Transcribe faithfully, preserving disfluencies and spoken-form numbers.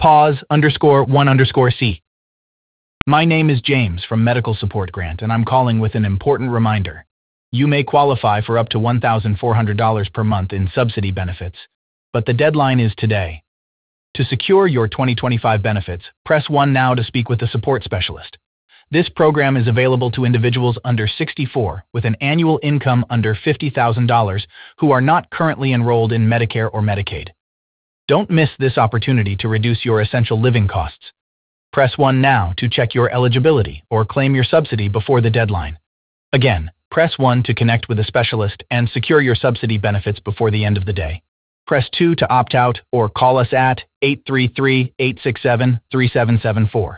Pause underscore one underscore C. My name is James from Medical Support Grant, and I'm calling with an important reminder. You may qualify for up to one thousand four hundred dollars per month in subsidy benefits, but the deadline is today. To secure your twenty twenty-five benefits, press one now to speak with a support specialist. This program is available to individuals under sixty-four with an annual income under fifty thousand dollars who are not currently enrolled in Medicare or Medicaid. Don't miss this opportunity to reduce your essential living costs. Press one now to check your eligibility or claim your subsidy before the deadline. Again, press one to connect with a specialist and secure your subsidy benefits before the end of the day. Press two to opt out or call us at eight three three, eight six seven, three seven seven four.